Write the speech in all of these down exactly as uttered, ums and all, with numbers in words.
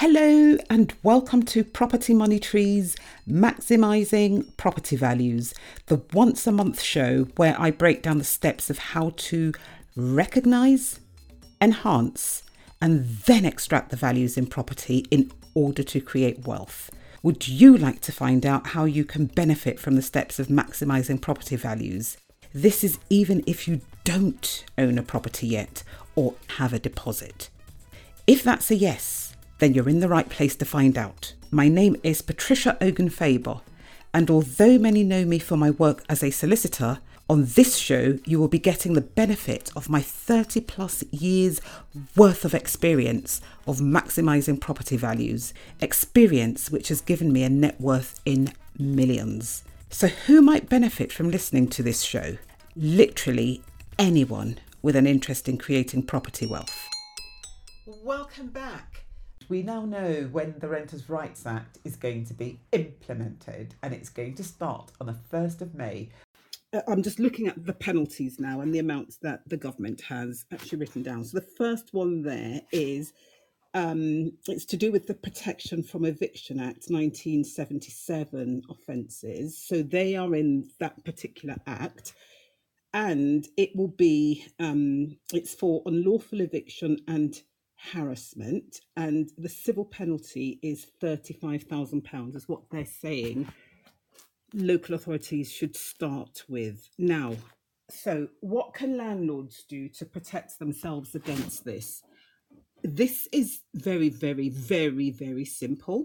Hello and welcome to Property Money Trees, Maximising Property Values, the once a month show where I break down the steps of how to recognise, enhance, and then extract the values in property in order to create wealth. Would you like to find out how you can benefit from the steps of maximising property values? This is even if you don't own a property yet or have a deposit. If that's a yes, then you're in the right place to find out. My name is Patricia Ogunfaber, and although many know me for my work as a solicitor, on this show you will be getting the benefit of my thirty plus years worth of experience of maximising property values, experience which has given me a net worth in millions. So who might benefit from listening to this show? Literally anyone with an interest in creating property wealth. Welcome back. We now know when the Renters' Rights Act is going to be implemented, and it's going to start on the first of May. Uh, I'm just looking at the penalties now and the amounts that the government has actually written down. So the first one there is, um, it's to do with the Protection from Eviction Act nineteen seventy-seven offences. So they are in that particular act. And it will be, um, it's for unlawful eviction and harassment, and the civil penalty is thirty-five thousand pounds, is what they're saying local authorities should start with. Now, so what can landlords do to protect themselves against this? This is very, very, very, very simple.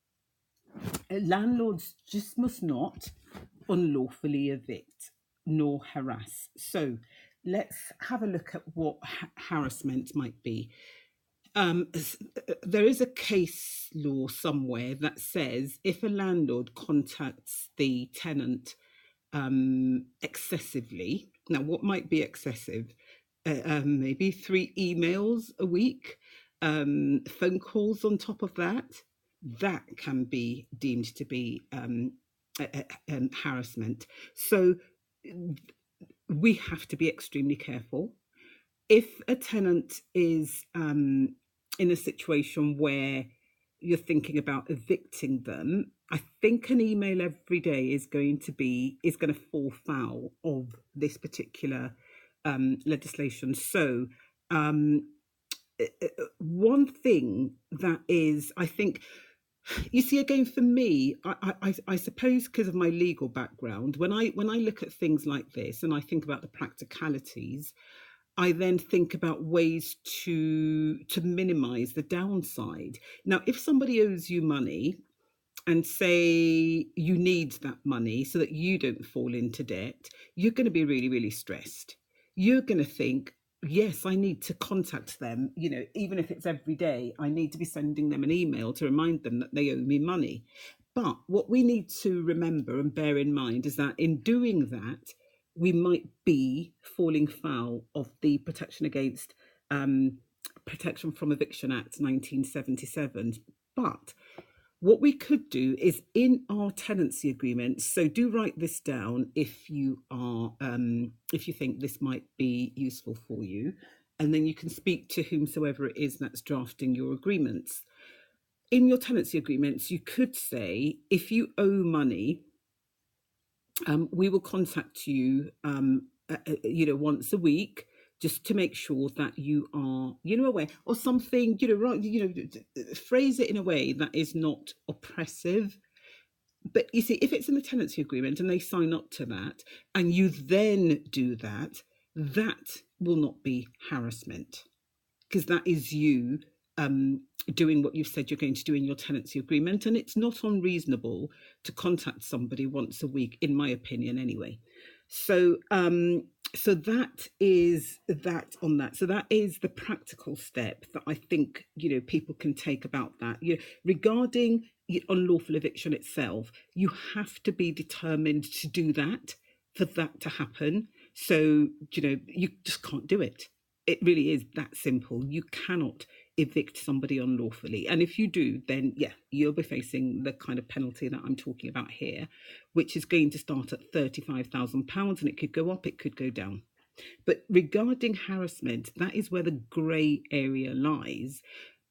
Landlords just must not unlawfully evict nor harass. So let's have a look at what ha- harassment might be. Um, there is a case law somewhere that says if a landlord contacts the tenant um, excessively, now what might be excessive? Uh, um, maybe three emails a week, um, phone calls on top of that, that can be deemed to be um, a, a, um, harassment. So we have to be extremely careful. If a tenant is um, in a situation where you're thinking about evicting them, I think an email every day is going to be is going to fall foul of this particular um, legislation. So um, one thing that is, I think, you see, again, for me, I, I, I suppose because of my legal background, when I when I look at things like this and I think about the practicalities, I then think about ways to to minimize the downside. Now, if somebody owes you money and say you need that money so that you don't fall into debt, you're going to be really, really stressed. You're going to think, yes, I need to contact them, you know, even if it's every day, I need to be sending them an email to remind them that they owe me money. But what we need to remember and bear in mind is that in doing that, we might be falling foul of the Protection Against um, Protection from Eviction Act nineteen seventy-seven. But what we could do is in our tenancy agreement, so do write this down if you are um, if you think this might be useful for you, and then you can speak to whomsoever it is that's drafting your agreements. In your tenancy agreements, you could say, if you owe money, um, we will contact you, um, uh, you know, once a week, just to make sure that you are, you know, aware, or something, you know, right, you know, phrase it in a way that is not oppressive. But you see, if it's in the tenancy agreement and they sign up to that, and you then do that, that will not be harassment, because that is you um, doing what you've said you're going to do in your tenancy agreement. And it's not unreasonable to contact somebody once a week, in my opinion, anyway. So, um, so that is that on that. So that is the practical step that I think, you know, people can take about that. You know, regarding unlawful eviction itself, you have to be determined to do that for that to happen. So, you know, you just can't do it. It really is that simple. You cannot evict somebody unlawfully. And if you do, then yeah, you'll be facing the kind of penalty that I'm talking about here, which is going to start at thirty-five thousand pounds, and it could go up, it could go down. But regarding harassment, that is where the grey area lies.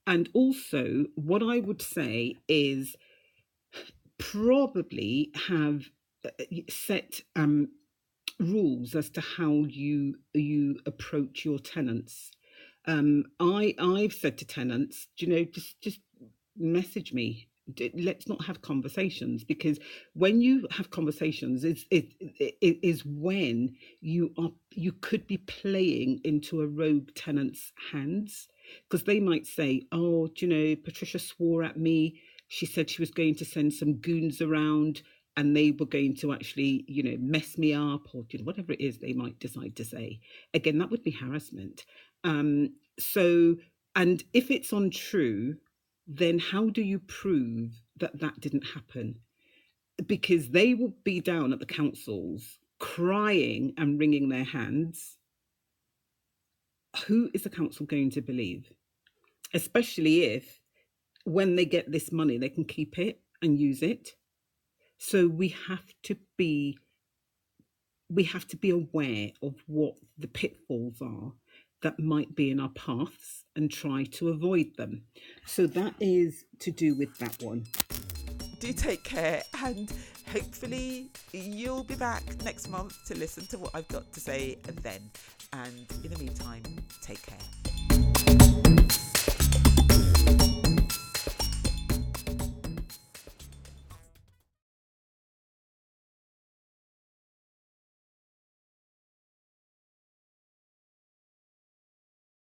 And also, what I would say is probably have uh, set um, rules as to how you you approach your tenants. Um, I I've said to tenants, you know, just just message me. Let's not have conversations, because when you have conversations, it's, it, it, it is when you are you could be playing into a rogue tenant's hands, because they might say, "Oh, do you know, Patricia swore at me. She said she was going to send some goons around, and they were going to actually, you know, mess me up, or you know, whatever it is they might decide to say." Again, that would be harassment. Um, so, and if it's untrue, then how do you prove that that didn't happen? Because they will be down at the councils crying and wringing their hands. Who is the council going to believe? Especially if, when they get this money, they can keep it and use it. So we have to be we have to be aware of what the pitfalls are that might be in our paths and try to avoid them. So that is to do with that one. Do take care, and hopefully you'll be back next month to listen to what I've got to say then. And in the meantime, take care.